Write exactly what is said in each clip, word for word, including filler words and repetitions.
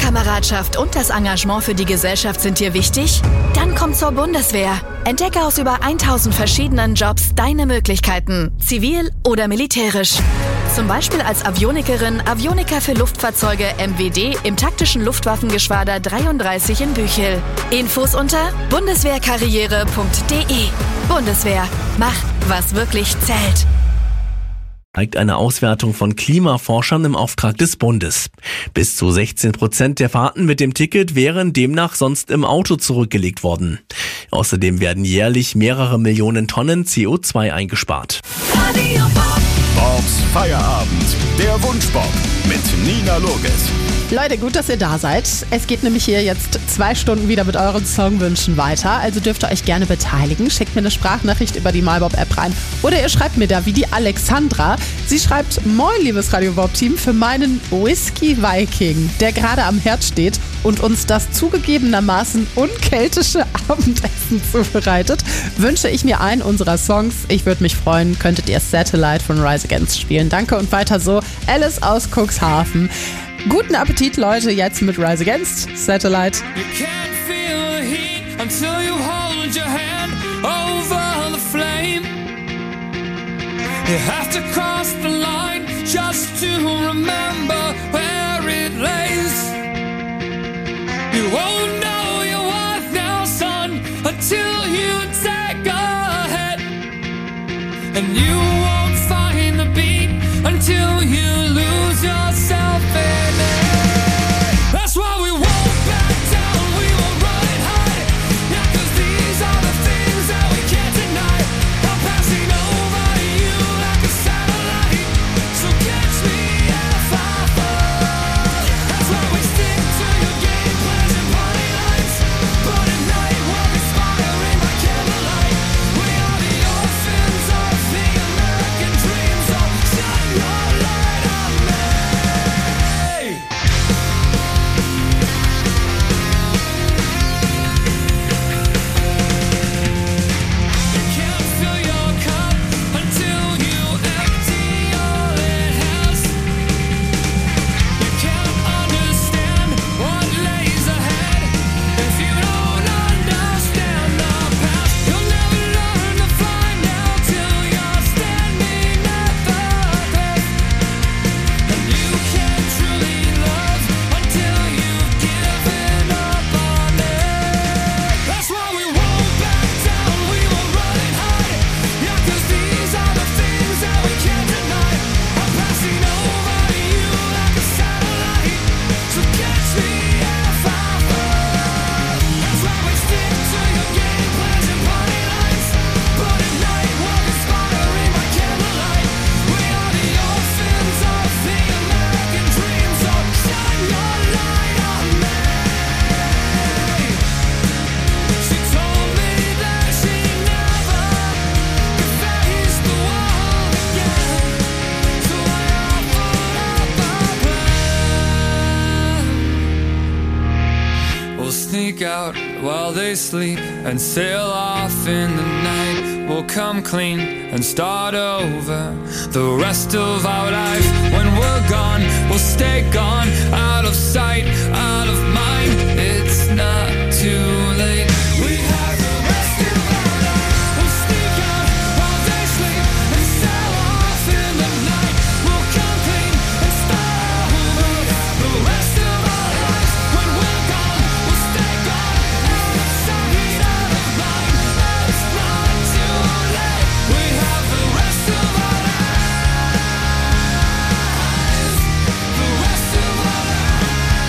Klassenkameradschaft und das Engagement für die Gesellschaft sind dir wichtig? Dann komm zur Bundeswehr. Entdecke aus über tausend verschiedenen Jobs deine Möglichkeiten, zivil oder militärisch. Zum Beispiel als Avionikerin, Avioniker für Luftfahrzeuge M W D im taktischen Luftwaffengeschwader dreiunddreißig in Büchel. Infos unter bundeswehrkarriere punkt de. Bundeswehr, mach, was wirklich zählt. Zeigt eine Auswertung von Klimaforschern im Auftrag des Bundes. Bis zu sechzehn Prozent der Fahrten mit dem Ticket wären demnach sonst im Auto zurückgelegt worden. Außerdem werden jährlich mehrere Millionen Tonnen C O zwei eingespart. Bobs Feierabend, der Wunschbob mit Nina Loges. Leute, gut, dass ihr da seid. Es geht nämlich hier jetzt zwei Stunden wieder mit euren Songwünschen weiter. Also dürft ihr euch gerne beteiligen. Schickt mir eine Sprachnachricht über die MyBob-App rein. Oder ihr schreibt mir da wie die Alexandra. Sie schreibt: Moin, liebes Radio Bob-Team, für meinen Whisky Viking, der gerade am Herd steht und uns das zugegebenermaßen unkeltische Abendessen zubereitet, wünsche ich mir einen unserer Songs. Ich würde mich freuen, könntet ihr Satellite von Rise Against spielen. Danke und weiter so. Alice aus Cuxhaven. Guten Appetit, Leute, jetzt mit Rise Against Satellite. You can't feel the heat until you hold your hand over the flame. You have to cross the line just to remember where it lays. You won't know your worth now, son, until you take a hit. And you won't find the beat until you lose yourself in it. That's why we won't back down, we won't run high. Yeah, 'cause these are the things that we can't deny. I'm passing over you like a satellite, so catch me if I fall. That's why we stick to your game plans and party lights. But at night we'll be inspiring by candlelight. We are the orphans of the American dream, so shine your light on me. You can't fill your cup until you empty all it has. You can't understand what lays ahead if you don't understand the past. You'll never learn to fly now till you're standing at the base. And you can't truly love until you've given up on it. That's why we won't back down, we won't run and hide. Yeah, 'cause these are the things that we can't deny. I'm passing over you like a satellite, so catch me if I fall. That's why we stick to your game plans and party lights. But at night we'll be inspiring by candlelight. We are the orphans of the American dream, so shine your light on me. She told me that she never could face the wall again, so I offered up a plan. We'll sneak out while they sleep and sail off in the night. We'll come clean and start over the rest of our life. When we're gone, we'll stay gone, out of sight, out of mind. It's not too late. We have the rest of our life. We'll sneak out while they sleep and sail off in the night. We'll come clean and start over the rest of our lives. When we're gone, we'll stay gone, out of sight, out of mind. It's not too late. We have the rest of our lives. The rest of our lives.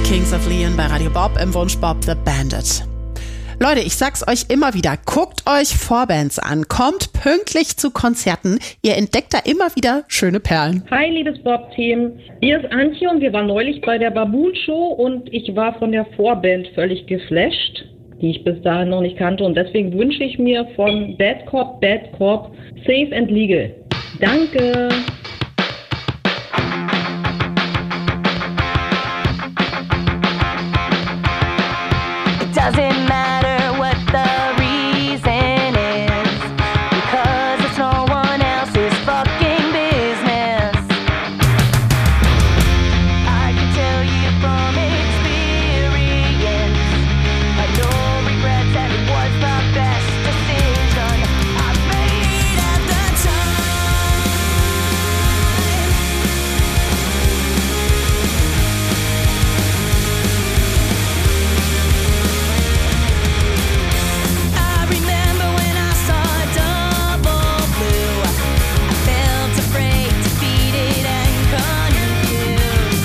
Kings of Leon bei Radio Bob im Wunschbob The Bandit. Leute, ich sag's euch immer wieder, guckt euch Vorbands an, kommt pünktlich zu Konzerten, ihr entdeckt da immer wieder schöne Perlen. Hi, liebes Bob-Team. Hier ist Antje und wir waren neulich bei der Baboon Show und ich war von der Vorband völlig geflasht, die ich bis dahin noch nicht kannte, und deswegen wünsche ich mir von Bad Cop, Bad Cop, Safe and Legal. Danke! Doesn't matter what the reason is, because it's no one else's fucking business. I can tell you from experience, I no regrets and it was the best decision I made at the time. I remember when I saw Double Blue, I felt afraid, defeated and confused.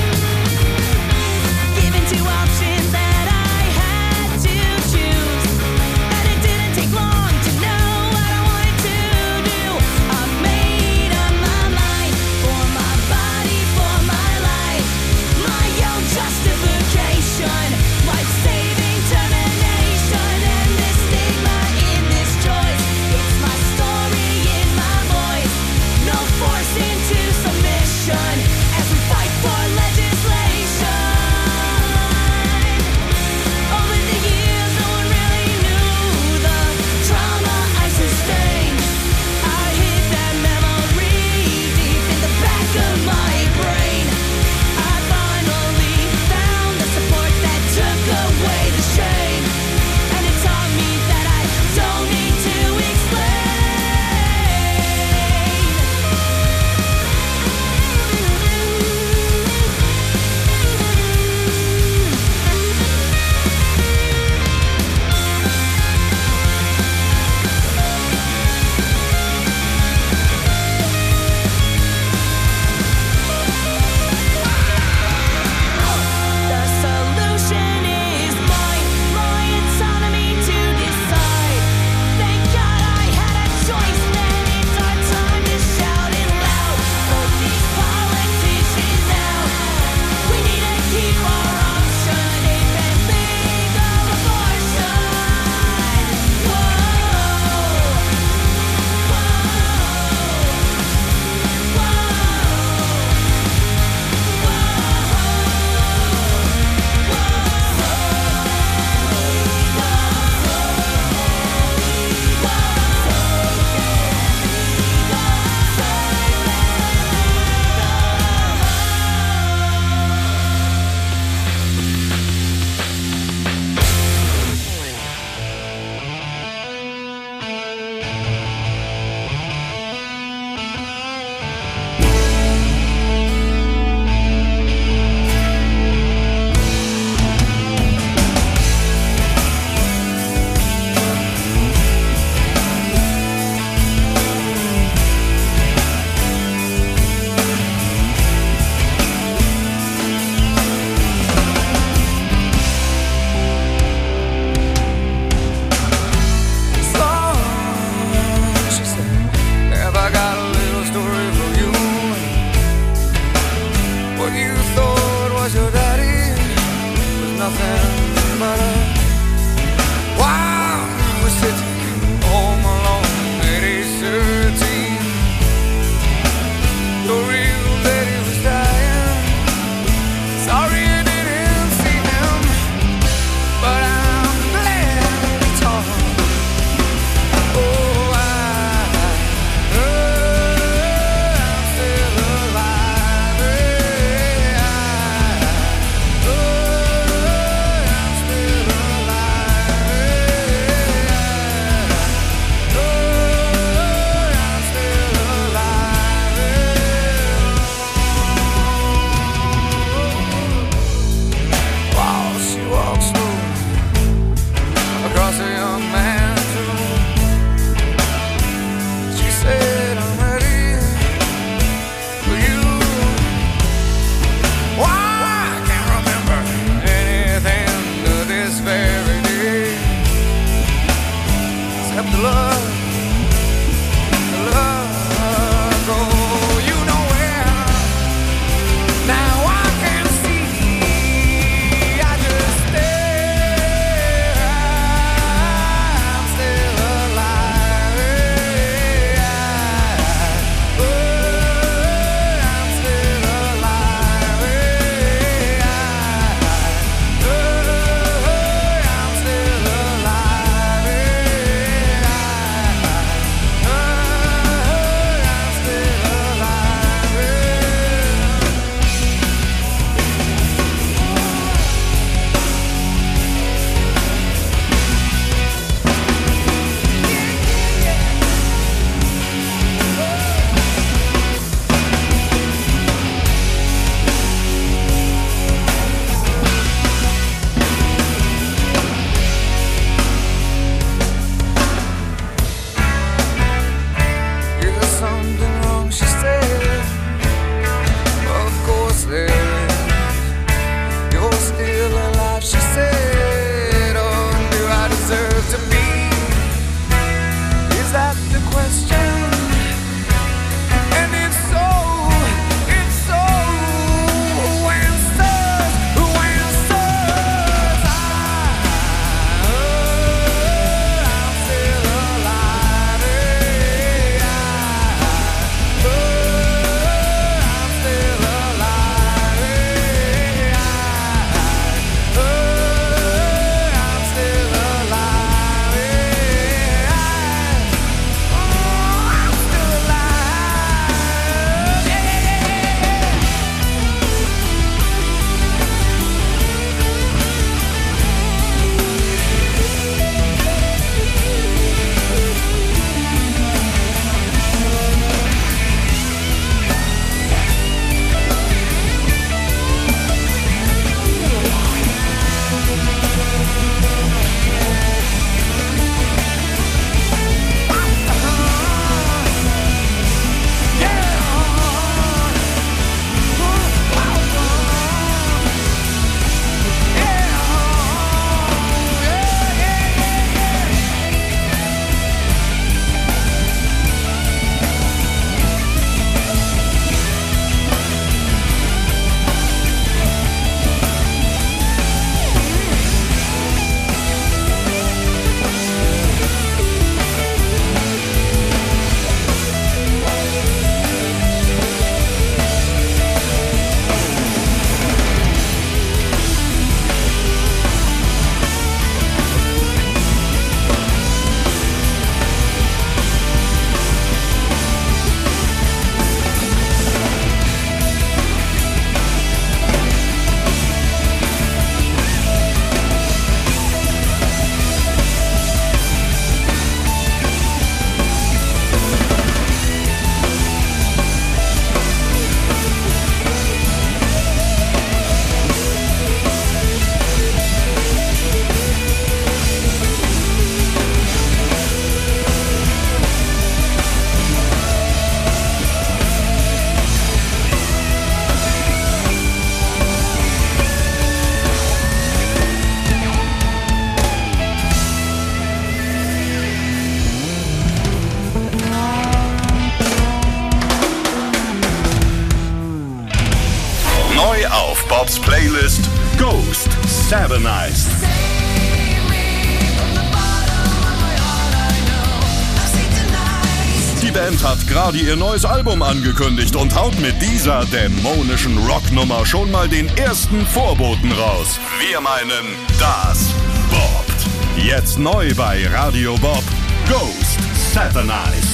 Given two options that I had to choose, and it didn't take long to know what I wanted to do. I made up my mind, for my body, for my life, my own justification, life-saving termination, and this stigma in this choice. It's my story in my voice, no force into submission as we fight for legislation. Over the years, no one really knew the trauma I sustained. I hid that memory deep in the back of my brain. I finally found the support that took away the shame, and it taught me that I don't need to explain. The solution is mine, my autonomy to decide. Thank God I had a choice then. It's our time to shout it loud. Vote these politicians out. We need to keep our option, safe and legal abortion. Whoa, whoa, she said, have I got a little story for you? What you thought was your daddy was nothing but a while you were sitting home alone at age thirteen. Your real daddy was dying. Sorry you didn't see him, but I'm glad it's all. Oh, I, I'm still alive. Yeah, oh, I'm still alive. Neu auf Bobs Playlist Ghost Satanized. Die Band hat gerade ihr neues Album angekündigt und haut mit dieser dämonischen Rocknummer schon mal den ersten Vorboten raus. Wir meinen, das bobbt. Jetzt neu bei Radio Bob, Ghost Satanized.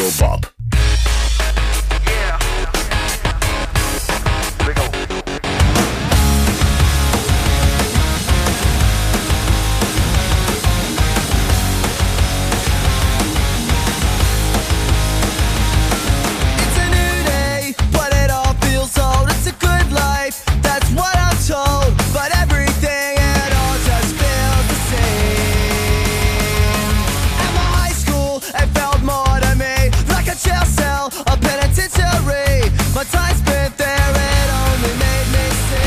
Radio Bob. It's a new day, but it all feels old. It's a good life, that's what I'm told. But everything it all just feels the same. At my high school, it felt more to me like a jail cell, a penitentiary. My time spent there, it only made me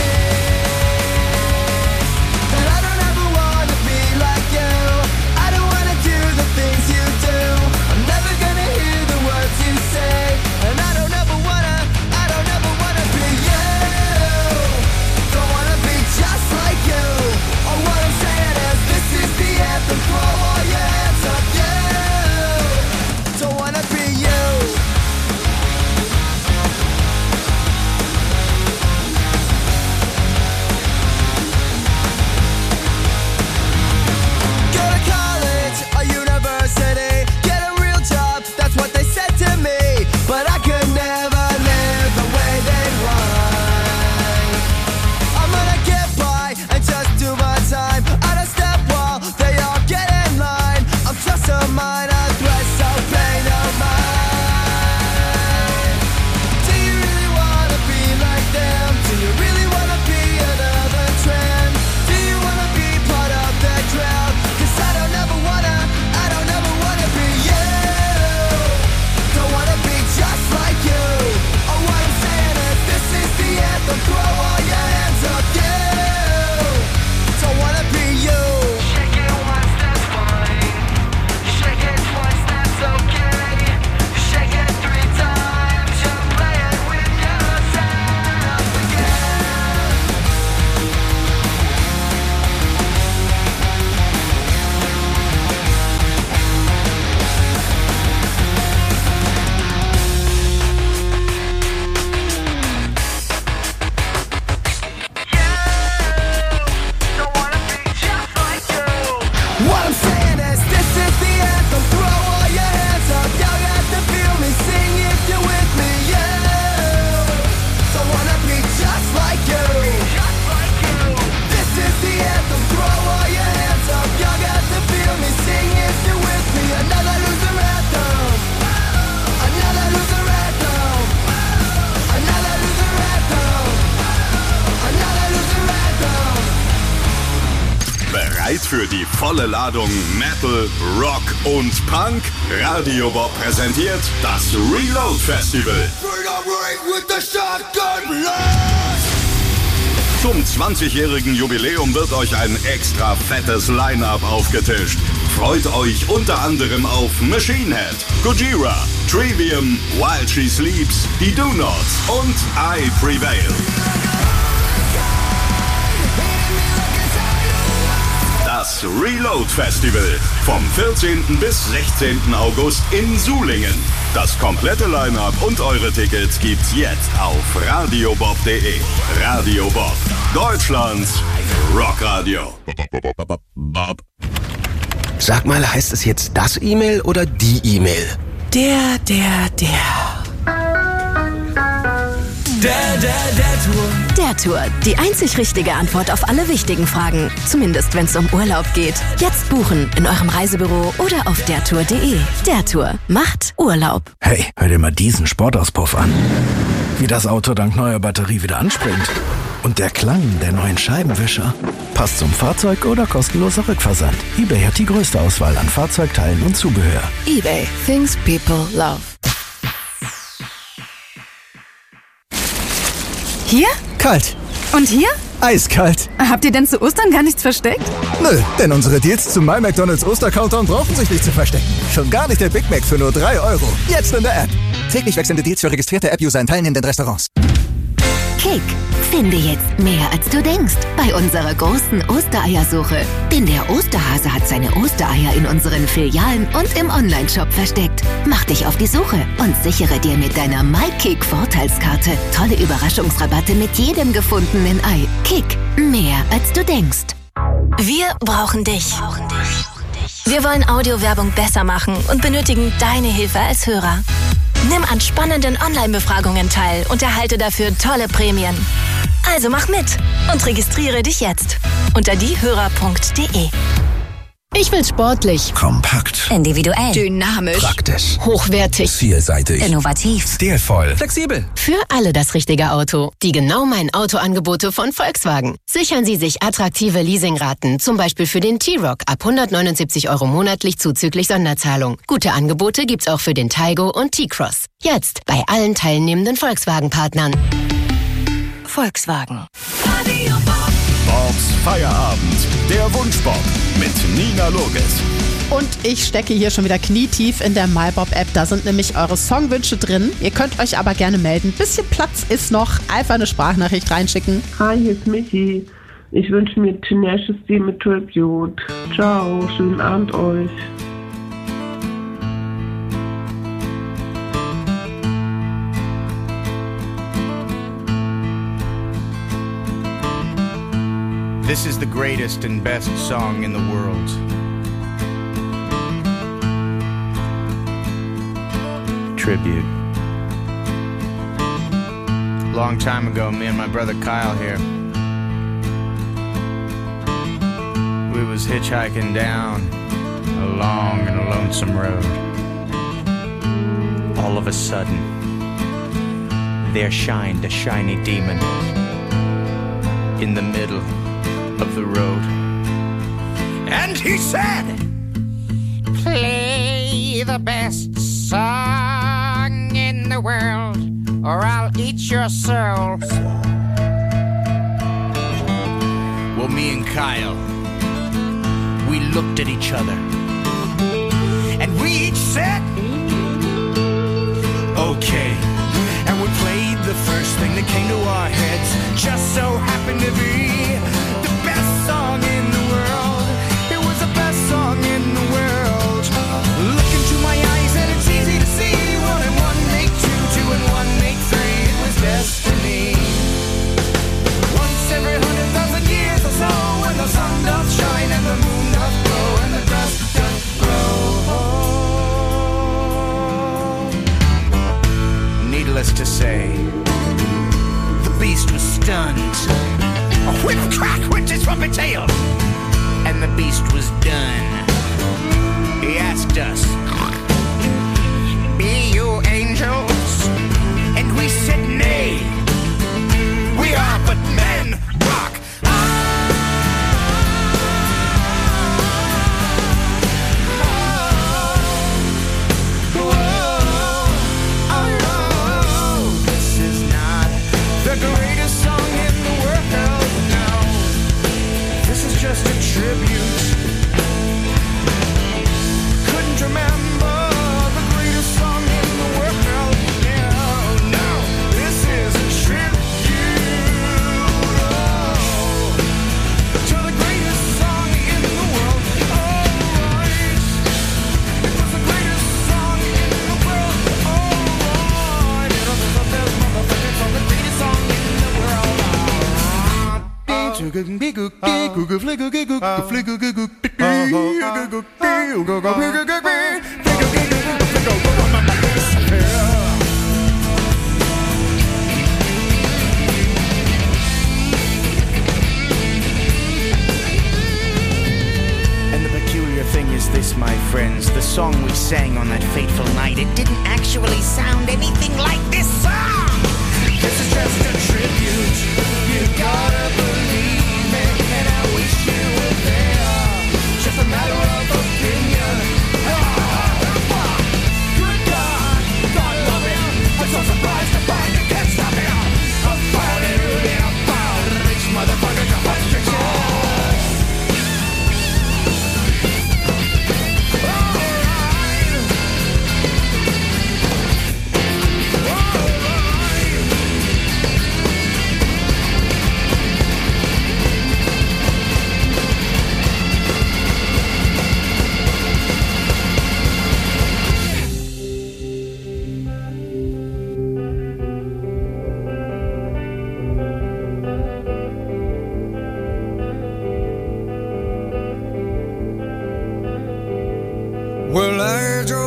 sick. And I don't ever wanna be like you. I don't wanna do the things you do. I'm never gonna hear the words you say. And I don't ever wanna, I don't ever wanna be you. Don't wanna be just like you. Or what I'm saying is, this is the anthem. Throw all your hands up, you. Don't wanna be you. Go to college, a university, get a real job, that's what they said to me. But I could never live the way they want. I'm gonna get by and just do my time. Out of step while they all get in line. I'm just a minor threat, so pay no mind. Do you really wanna be like them? Do you really wanna be another trend? Do you wanna be part of the crowd? Cause I don't ever wanna, I don't ever wanna be you. Don't wanna be just like you. Oh, what I'm saying is, this is the anthem. Throw all your hands up, you. Don't wanna be you. Shake it once, that's fine. Shake it twice, that's okay. Shake it three times, you're playing with yourself again. Don't wanna be just like you. What I'm saying is, this is the anthem. Throw all your hands up. Y'all got to feel me. Sing if you're with me. Yeah. Don't wanna be just like you. This is the anthem. Throw all your hands up. Y'all got to feel me. Sing if you're with me. Another loser anthem. Another loser anthem. Another loser anthem. Another loser anthem. Bereit für die volle Ladung Metal, Rock und Punk? Radio Bob präsentiert das Reload Festival. Bring up right with the shotgun blast. Zum zwanzigjährigen Jubiläum wird euch ein extra fettes Line-Up aufgetischt. Freut euch unter anderem auf Machine Head, Gojira, Trivium, While She Sleeps, die Do Nots und I Prevail. Das Reload Festival vom vierzehnten bis sechzehnten August in Sulingen. Das komplette Line-Up und eure Tickets gibt's jetzt auf radiobob punkt de. Radio Bob, Deutschlands Rockradio. Sag mal, heißt es jetzt das E-Mail oder die E-Mail? Der, der, der. Der, der, der Tour. Der Tour, die einzig richtige Antwort auf alle wichtigen Fragen. Zumindest wenn es um Urlaub geht. Jetzt buchen in eurem Reisebüro oder auf dertour punkt de. Der Tour macht Urlaub. Hey, hör dir mal diesen Sportauspuff an. Wie das Auto dank neuer Batterie wieder anspringt. Und der Klang der neuen Scheibenwischer. Passt zum Fahrzeug oder kostenloser Rückversand. eBay hat die größte Auswahl an Fahrzeugteilen und Zubehör. eBay. Things people love. Hier? Kalt. Und hier? Eiskalt. Habt ihr denn zu Ostern gar nichts versteckt? Nö, denn unsere Deals zum My McDonald's Oster-Countdown brauchen sich nicht zu verstecken. Schon gar nicht der Big Mac für nur drei Euro. Jetzt in der App. Täglich wechselnde Deals für registrierte App-User in teilnehmenden Restaurants. Kick. Finde jetzt mehr, als du denkst, bei unserer großen Ostereiersuche. Denn der Osterhase hat seine Ostereier in unseren Filialen und im Onlineshop versteckt. Mach dich auf die Suche und sichere dir mit deiner MyKick-Vorteilskarte tolle Überraschungsrabatte mit jedem gefundenen Ei. Kick. Mehr, als du denkst. Wir brauchen dich. Wir wollen Audiowerbung besser machen und benötigen deine Hilfe als Hörer. Nimm an spannenden Online-Befragungen teil und erhalte dafür tolle Prämien. Also mach mit und registriere dich jetzt unter diehörer punkt de. Ich will sportlich, Kompakt, individuell, dynamisch, praktisch, hochwertig, vielseitig, innovativ, stilvoll, flexibel. für alle das richtige Auto. Die genau mein Autoangebote von Volkswagen. Sichern Sie sich attraktive Leasingraten, zum Beispiel für den T-Roc ab hundertneunundsiebzig Euro monatlich zuzüglich Sonderzahlung. Gute Angebote gibt's auch für den Taigo und T-Cross. Jetzt bei allen teilnehmenden Volkswagen-Partnern. Volkswagen. Bobs Feierabend, der Wunschbob mit Nina Loges. Und ich stecke hier schon wieder knietief in der MyBob-App. Da sind nämlich eure Songwünsche drin. Ihr könnt euch aber gerne melden. Bisschen Platz ist noch. Einfach eine Sprachnachricht reinschicken. Hi, hier ist Michi. Ich wünsche mir Tenacious D mit Tribute. Ciao, schönen Abend euch. This is the greatest and best song in the world. Tribute. Long time ago, me and my brother Kyle here, we was hitchhiking down a long and a lonesome road. All of a sudden, there shined a shiny demon in the middle of the road. And he said, play the best song in the world, or I'll eat your soul. Well, me and Kyle, we looked at each other, and we each said, okay. And we played the first thing that came to our heads, just so happened to be the best song in the world. It was the best song in the world. Look into my eyes and it's easy to see. One and one make two, two and one make three. It was destiny. Once every hundred thousand years or so, when the sun doth shine and the moon doth glow and the grass doth grow. Needless to say, the beast was stunned. A whip crack went his trumpet tail, and the beast was done. He asked us, be you angels? And we said nay, we are but men. Rock. This is not the greatest song in the world. No, this is just a tribute. Couldn't remember the greatest song in the world. No, no, this is a tribute oh, to the greatest song in the world. Alright, it was the greatest song in the world. Alright, it was the best motherfucking song, the greatest song in the world. And the peculiar thing is this, my friends, the song we sang on that fateful night, it didn't actually sound anything like this song. This is just a tribute. You gotta believe it, and I wish you were there. Just a matter of opinion. Good God, God love him. I'm so surprised to find you can't stop him. I'm fighting to be a foul rich motherfucker to restriction.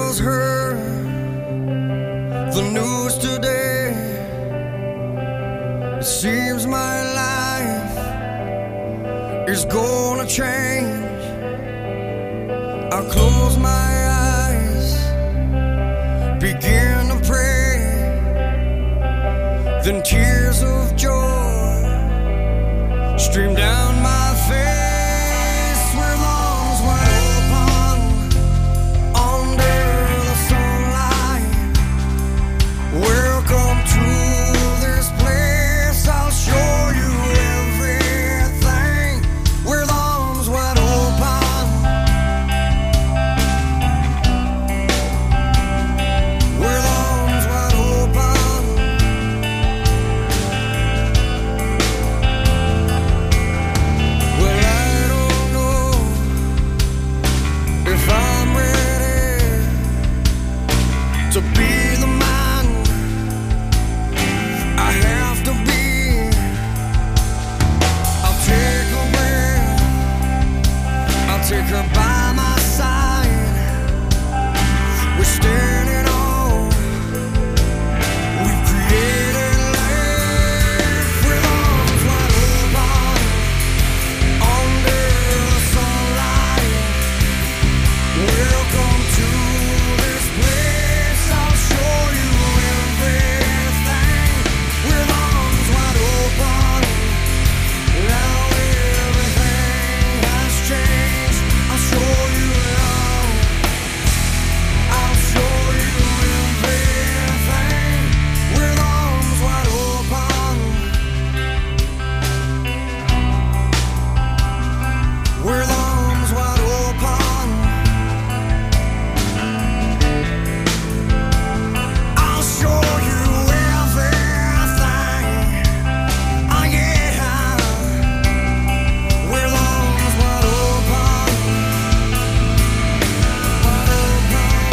tells her the news today. It seems my life is gonna change. I close my eyes, begin to pray, then tears of joy stream down my face. With arms wide open under the sunlight, welcome to this place. I'll show you everything. With arms wide open, with arms wide open. Well, I don't know if I'm ready to be the man I have to be. I'll take a breath, I'll take her by my side. We're standing on, we created life. With arms wide open under the sunlight, welcome to this place. I'll show you everything. With arms wide open, now everything has changed. I'll show you love, I'll show you everything. With arms wide open, with arms wide open. I'll show you everything. Oh yeah. With arms wide open, wide open.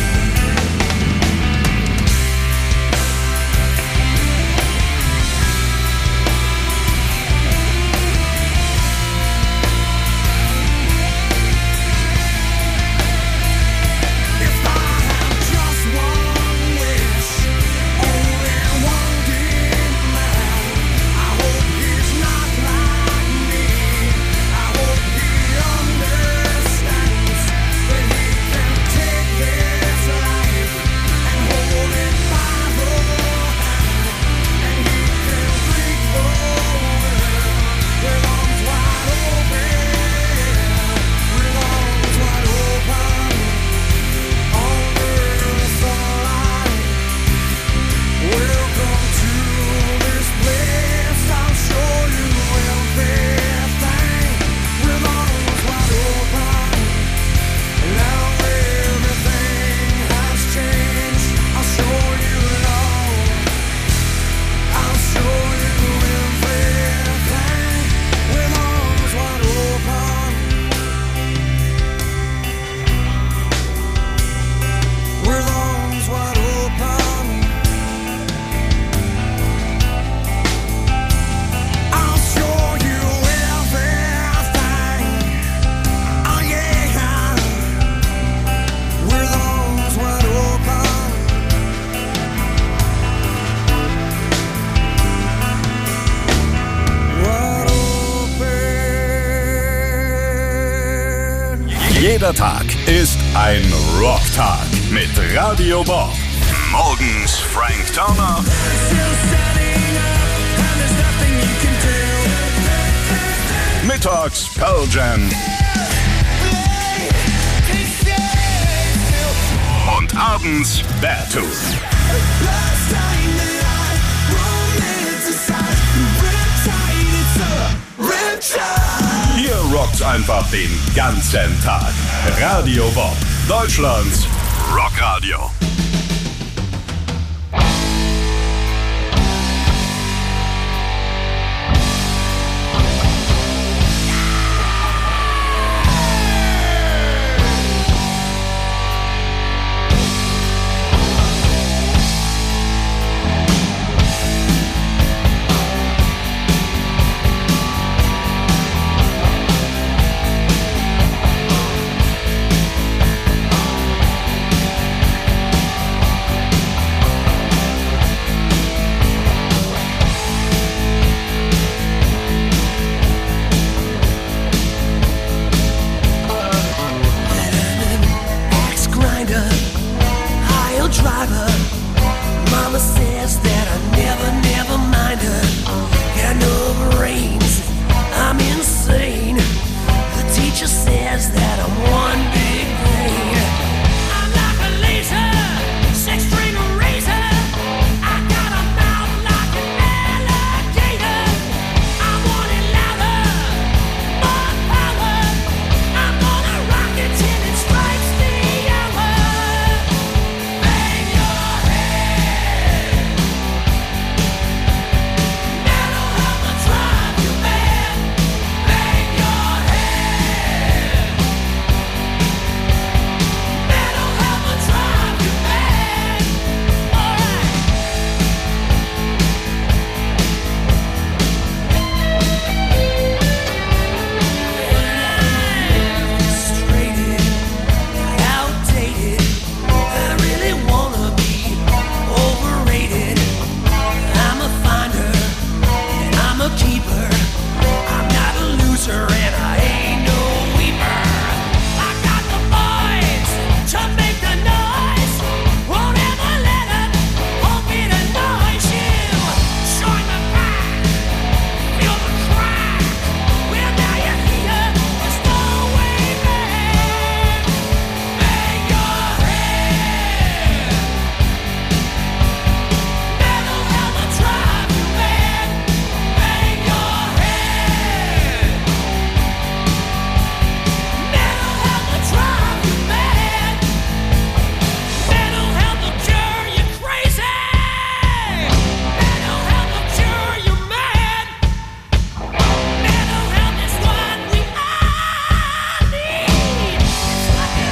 If I had just one wish, only one demand, I hope he's not like me. I hope he understands that he can take this life and hold it by the hand, and he can reach the world with arms wide open, with arms wide open under the sunlight. Welcome to this place. I'll show you everything. With arms wide open, now everything has changed. I'll show you love, I'll show you everything. With arms wide open, with arms wide open. I'll show you everything. Oh yeah. With arms wide open. Wide open. Jeder Tag ist ein Rocktag mit Radio Bob. Morgens Frank Turner, mittags Pearl Jam und abends Beartooth. Hier rockt's einfach den ganzen Tag. Radio Bob, Deutschlands Rockradio. driver. Mama says that I never, never mind her. Got no brains, I'm insane. The teacher says that I'm one big pain. I'm like a laser, six string razor. I got a mouth like an alligator. I want it louder, more power. I'm gonna rock it till it strikes the hour. Bang your head. That'll help to drive you mad. Bang your head. That'll help to drive you mad. Alright. Frustrated, outdated. I really wanna be overrated. I'm a finder and I'm a keeper. I'm not a loser and I ain't no weeper. I got the boys to make the noise. Won't ever let them hold me to noise you. Join the pack, feel the crack. Well, now you're here, there's no way back. Bang your head. That'll help to drive you mad. Bang your head. That'll help to drive you mad. That'll help to cure you crazy. That'll help to cure you mad. That'll help is what we all need. It's like an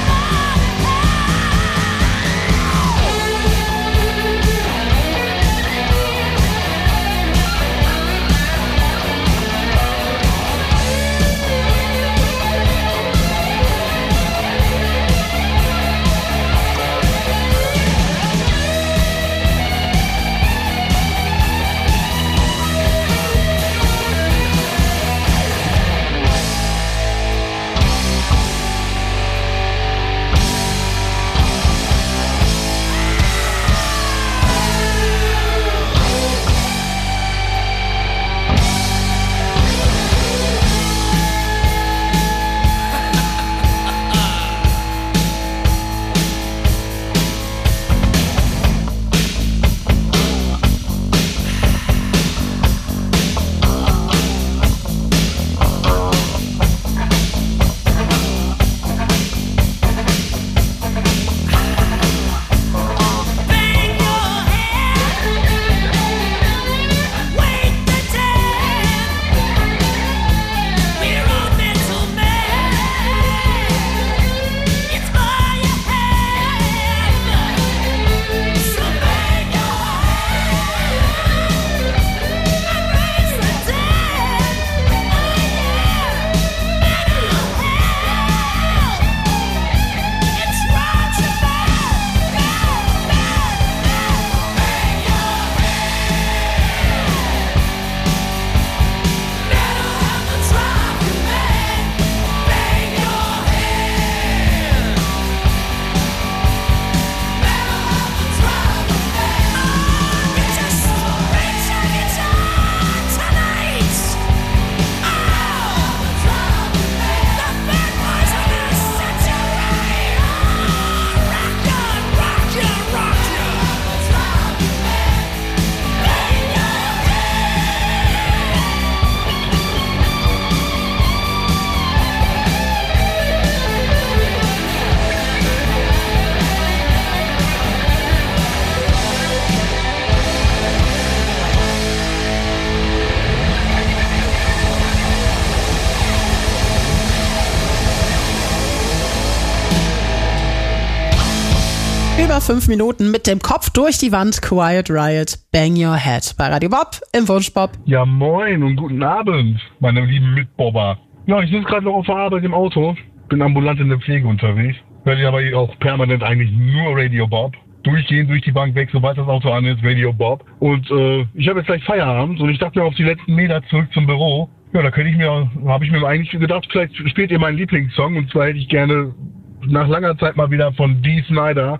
Über fünf Minuten mit dem Kopf durch die Wand. Quiet Riot, Bang Your Head. Bei Radio Bob im Wunschbob. Ja, moin und guten Abend, meine lieben Mitbobber. Ja, ich sitze gerade noch auf der Arbeit im Auto. Bin ambulant in der Pflege unterwegs. Werde ich aber auch permanent eigentlich nur Radio Bob. Durchgehend durch die Bank weg, sobald das Auto an ist, Radio Bob. Und äh, ich habe jetzt gleich Feierabend und ich dachte mir auf die letzten Meter zurück zum Büro. Ja, da könnte ich mir, habe ich mir eigentlich gedacht, vielleicht spielt ihr meinen Lieblingssong. Und zwar hätte ich gerne nach langer Zeit mal wieder von Dee Snider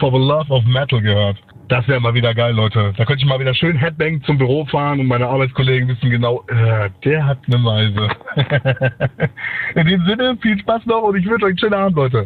For the Love of Metal gehört. Das wäre mal wieder geil, Leute. Da könnte ich mal wieder schön Headbang zum Büro fahren und meine Arbeitskollegen wissen genau, äh, der hat eine Meise. In dem Sinne, viel Spaß noch und ich wünsche euch einen schönen Abend, Leute.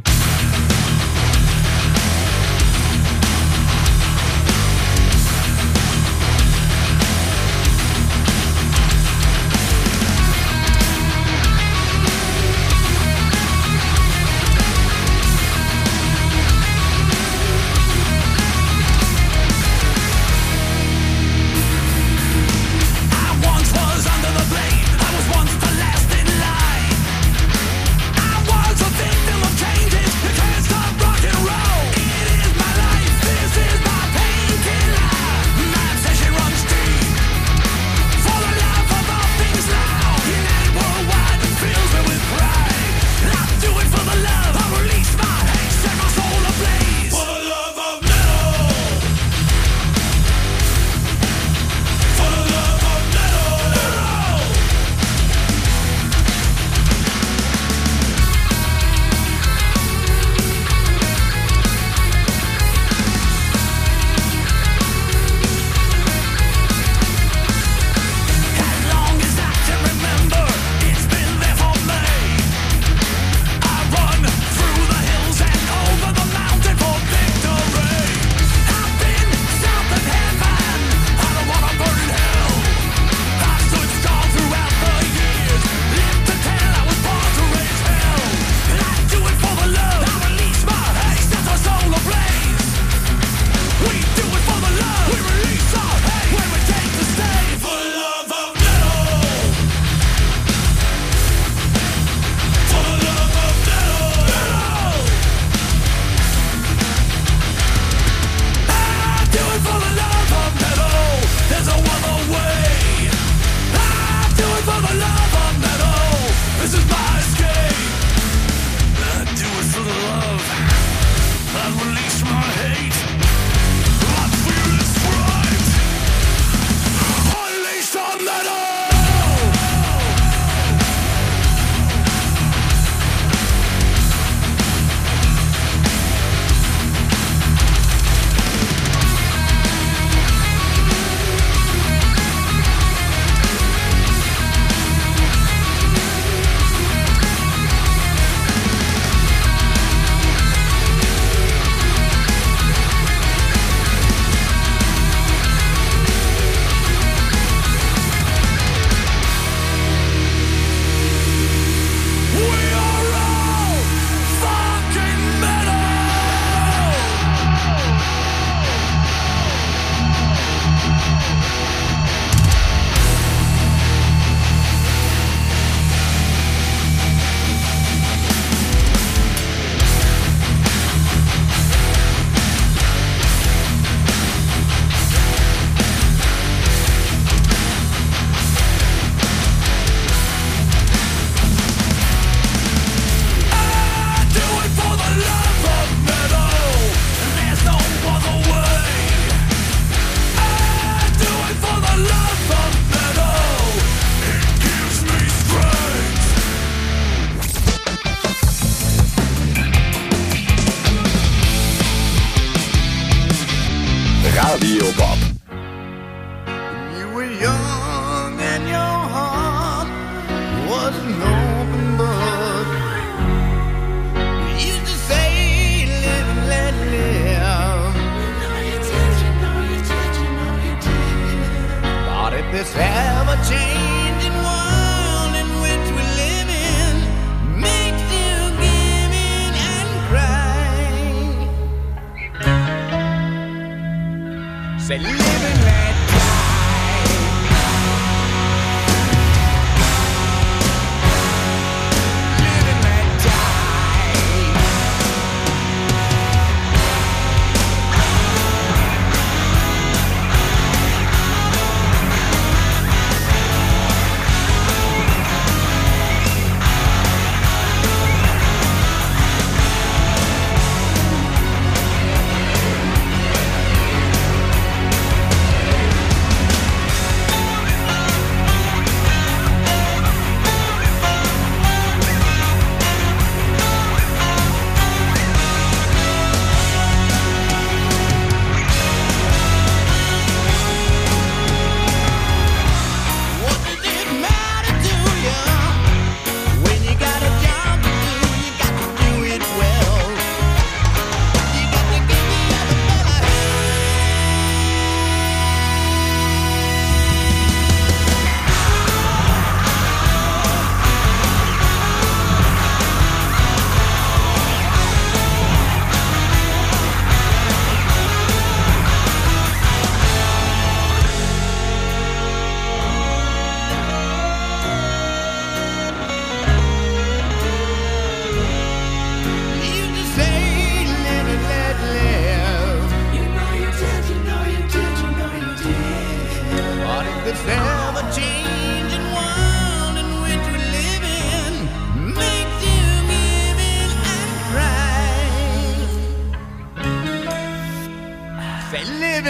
Radio Bob. You were young and your heart was an open book. You used to say, live and let live. But if this ever-changing world in which we live in makes you give in and cry, say live and let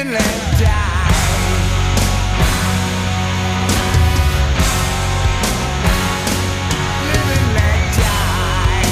and let die. Live and let die.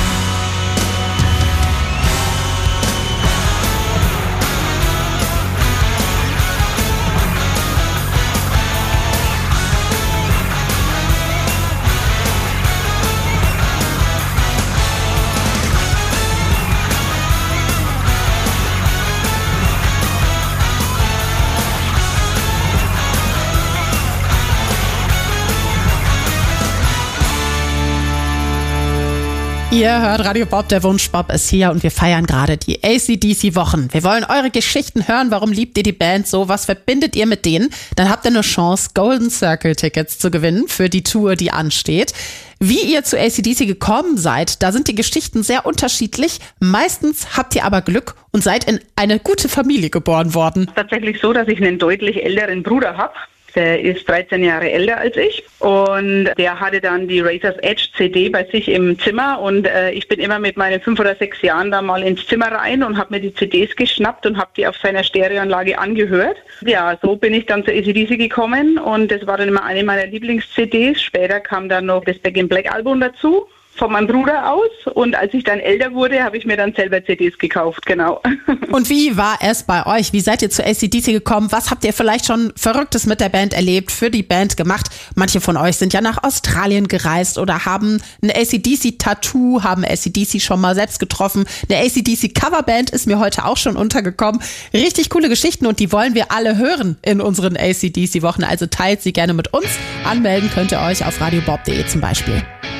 Ihr hört Radio Bob, der Wunschbob ist hier und wir feiern gerade die A C D C-Wochen. Wir wollen eure Geschichten hören. Warum liebt ihr die Band so? Was verbindet ihr mit denen? Dann habt ihr eine Chance, Golden Circle-Tickets zu gewinnen für die Tour, die ansteht. Wie ihr zu A C D C gekommen seid, da sind die Geschichten sehr unterschiedlich. Meistens habt ihr aber Glück und seid in eine gute Familie geboren worden. Tatsächlich so, dass ich einen deutlich älteren Bruder habe. Der ist dreizehn Jahre älter als ich und der hatte dann die Razor's Edge C D bei sich im Zimmer und äh, ich bin immer mit meinen fünf oder sechs Jahren da mal ins Zimmer rein und habe mir die C Ds geschnappt und habe die auf seiner Stereoanlage angehört. Ja, so bin ich dann zu A C D C gekommen und das war dann immer eine meiner Lieblings-C Ds. Später kam dann noch das Back in Black Album dazu. Von meinem Bruder aus und als ich dann älter wurde, habe ich mir dann selber C Ds gekauft, genau. Und wie war es bei euch? Wie seid ihr zu A C D C gekommen? Was habt ihr vielleicht schon Verrücktes mit der Band erlebt, für die Band gemacht? Manche von euch sind ja nach Australien gereist oder haben ein A C D C-Tattoo, haben A C D C schon mal selbst getroffen. Eine A C D C-Coverband ist mir heute auch schon untergekommen. Richtig coole Geschichten und die wollen wir alle hören in unseren A C D C-Wochen. Also teilt sie gerne mit uns. Anmelden könnt ihr euch auf radiobob punkt de zum Beispiel.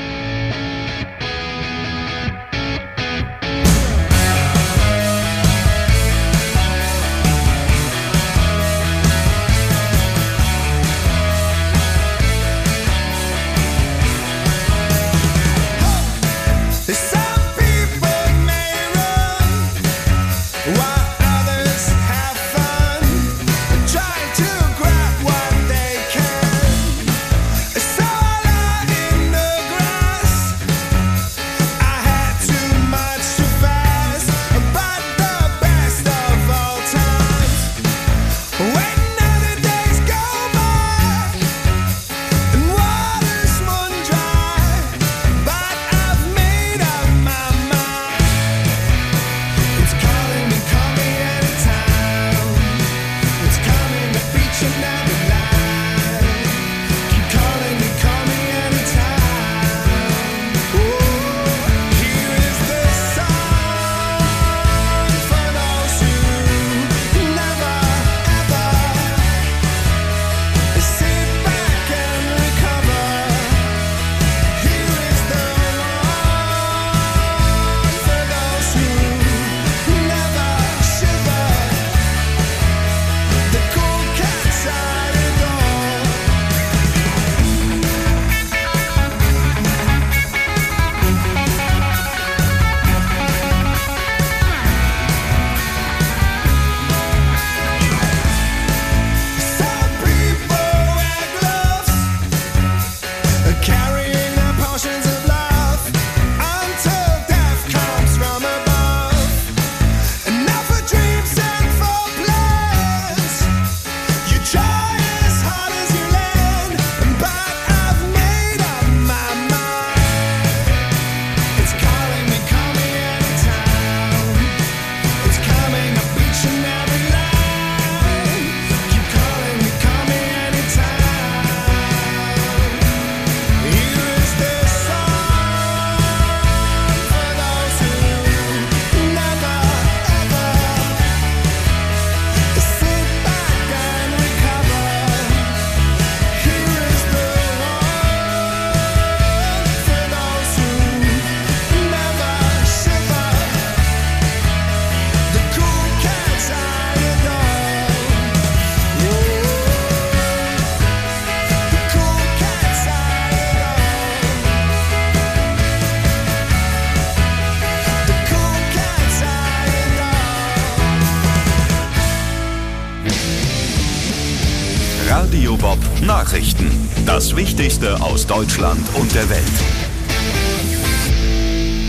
Radio Bob Nachrichten. Das Wichtigste aus Deutschland und der Welt.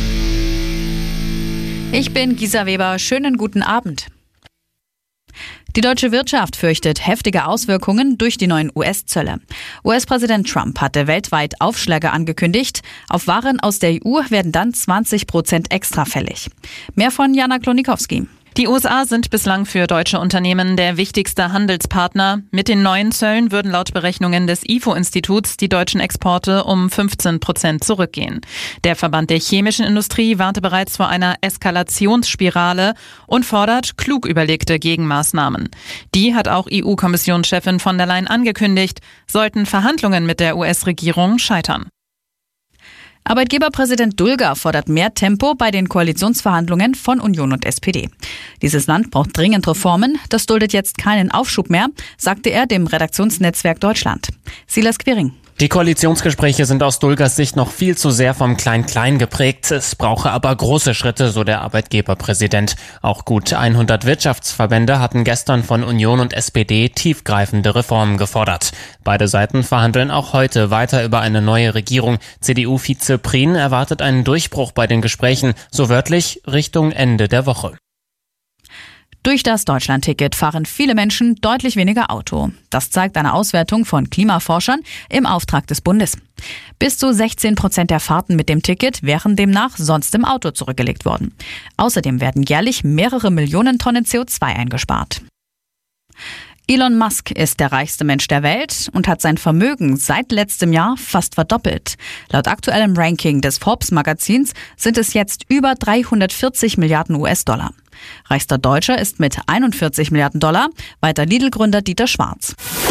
Ich bin Gisa Weber. Schönen guten Abend. Die deutsche Wirtschaft fürchtet heftige Auswirkungen durch die neuen U S-Zölle. U S-Präsident Trump hatte weltweit Aufschläge angekündigt. Auf Waren aus der E U werden dann zwanzig Prozent extra fällig. Mehr von Jana Klonikowski. Die U S A sind bislang für deutsche Unternehmen der wichtigste Handelspartner. Mit den neuen Zöllen würden laut Berechnungen des I F O-Instituts die deutschen Exporte um fünfzehn Prozent zurückgehen. Der Verband der chemischen Industrie warnte bereits vor einer Eskalationsspirale und fordert klug überlegte Gegenmaßnahmen. Die hat auch E U-Kommissionschefin von der Leyen angekündigt, sollten Verhandlungen mit der U S-Regierung scheitern. Arbeitgeberpräsident Dulger fordert mehr Tempo bei den Koalitionsverhandlungen von Union und S P D. Dieses Land braucht dringend Reformen, das duldet jetzt keinen Aufschub mehr, sagte er dem Redaktionsnetzwerk Deutschland. Silas Quiring. Die Koalitionsgespräche sind aus Dulgers Sicht noch viel zu sehr vom Klein-Klein geprägt. Es brauche aber große Schritte, so der Arbeitgeberpräsident. Auch gut hundert Wirtschaftsverbände hatten gestern von Union und S P D tiefgreifende Reformen gefordert. Beide Seiten verhandeln auch heute weiter über eine neue Regierung. C D U-Vize Prien erwartet einen Durchbruch bei den Gesprächen, so wörtlich Richtung Ende der Woche. Durch das Deutschlandticket fahren viele Menschen deutlich weniger Auto. Das zeigt eine Auswertung von Klimaforschern im Auftrag des Bundes. Bis zu sechzehn Prozent der Fahrten mit dem Ticket wären demnach sonst im Auto zurückgelegt worden. Außerdem werden jährlich mehrere Millionen Tonnen C O zwei eingespart. Elon Musk ist der reichste Mensch der Welt und hat sein Vermögen seit letztem Jahr fast verdoppelt. Laut aktuellem Ranking des Forbes-Magazins sind es jetzt über dreihundertvierzig Milliarden U S-Dollar. Reichster Deutscher ist mit einundvierzig Milliarden Dollar, weiter Lidl-Gründer Dieter Schwarz.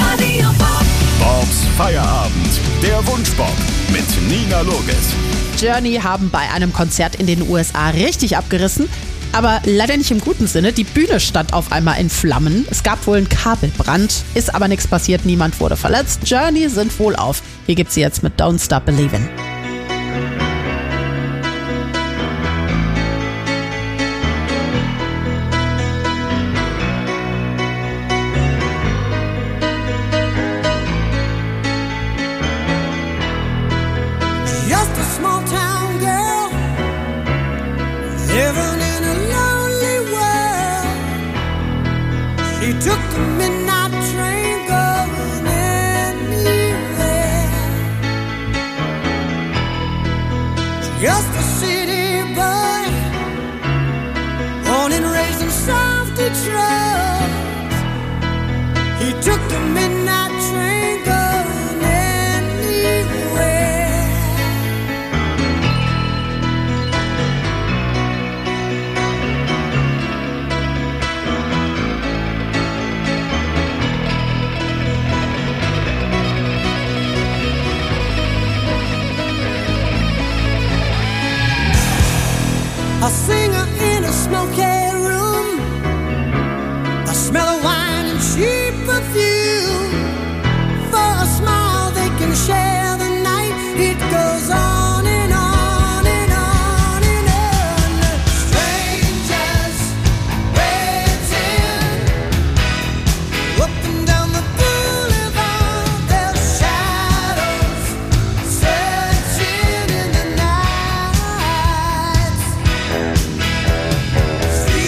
Bobs Feierabend, der Wunschbob mit Nina Loges. Journey haben bei einem Konzert in den U S A richtig abgerissen. Aber leider nicht im guten Sinne. Die Bühne stand auf einmal in Flammen. Es gab wohl einen Kabelbrand. Ist aber nichts passiert. Niemand wurde verletzt. Journey sind wohl auf. Hier gibt's sie jetzt mit Don't Stop Believin'. Just a small town girl living in a lonely world. She took the midnight train going anywhere. Just a city boy, born and raised in South Detroit. He took the midnight train going anywhere. A singer in a smoky room, a smell of wine and cheap perfume. For a smile they can share the night. It goes on and on and on and on. Strangers waiting up and down the boulevard. Their shadows searching in the night.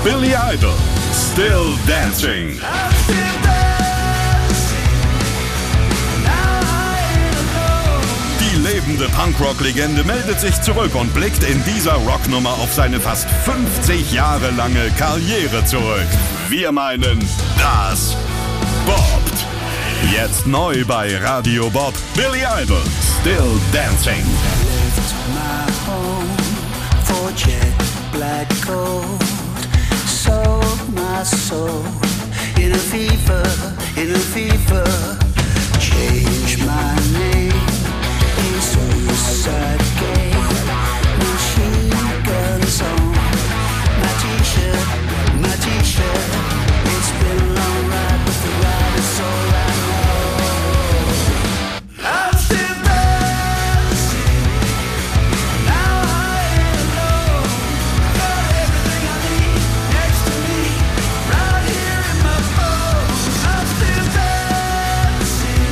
Billy Idol, Still Dancing. Die lebende Punkrock-Legende meldet sich zurück und blickt in dieser Rocknummer auf seine fast fünfzig Jahre lange Karriere zurück. Wir meinen das Bobbt. Jetzt neu bei Radio Bob, Billy Idol, Still Dancing. My home for jet black gold. Sold my soul in a fever, in a fever. Change my name, a suicide game. Machine guns on my t-shirt, my t-shirt. It's been a long ride, but the ride is all I know. I'm still dancing. Now I ain't alone. Got everything I need next to me, right here in my phone. I'm still dancing.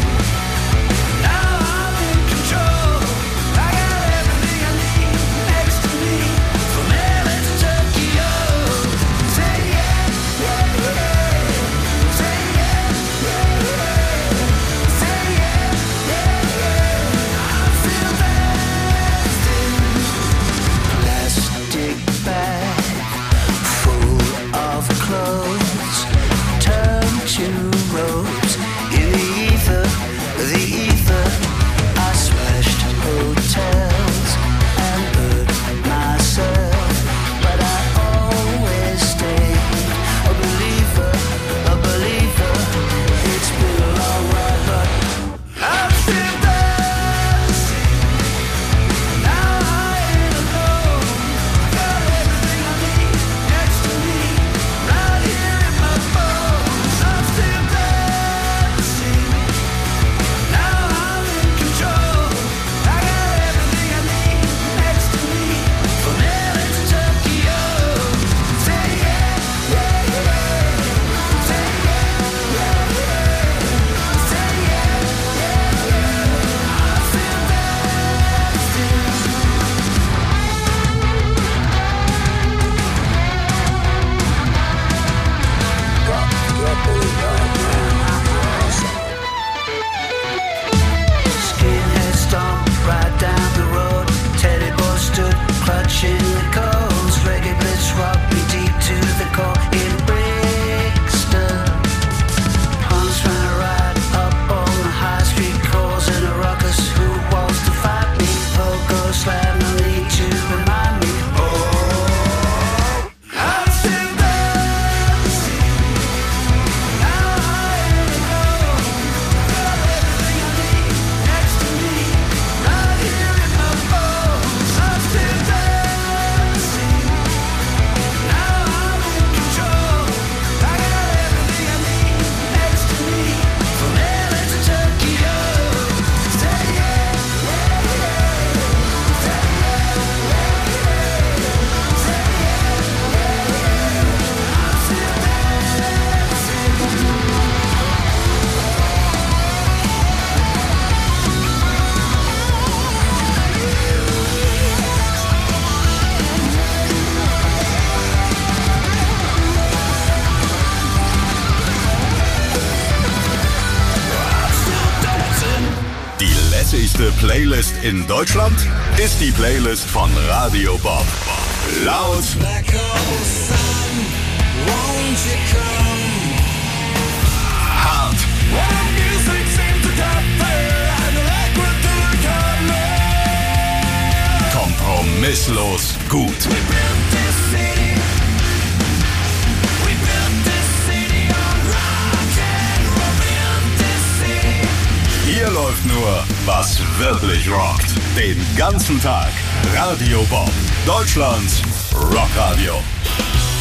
Now I'm in control. I got everything I need next to me, from L A to Tokyo. Say yeah, yeah, yeah. Say yeah, yeah, yeah. Say yeah, yeah, yeah. I'm still dancing. Plastic bag full of clothes turn to ropes in the ether, the ether. I smashed hotels and hurt myself, but I always stayed a believer, a believer. It's been a long ride, but I'm still dancing. Now I ain't alone. Got everything I need next to me, right here in my phone. I'm still dancing. Now I'm in control. I got everything I need next to me, from L A to Tokyo. Say yeah, yeah, yeah. Say yeah, yeah, yeah. Say yeah, yeah, yeah. I'm still dancing. Skinhead stomped right down the road. Teddy boy stood clutching the coals. Reggae blitz rocked me deep to the core in Brixton. Punks ran a ride up on the high street, causing a ruckus. Who wants to fight me? Pogo slam no need to remind me. Oh, I'm still dancing. Now I ain't alone. Got everything I need next to me, right here in my phone. I'm still dancing. Now I'm in control. I got everything I need next to me, from L A to Tokyo. Say yeah, yeah, yeah. Say yeah, yeah, yeah. Say yeah, yeah, yeah. I'm still dancing. Die lässigste Playlist in Deutschland ist die Playlist von Radio Bob. Laut, hart, kompromisslos gut. Hier läuft nur, was wirklich rockt. Den ganzen Tag. Radio Bob, Deutschlands Rockradio.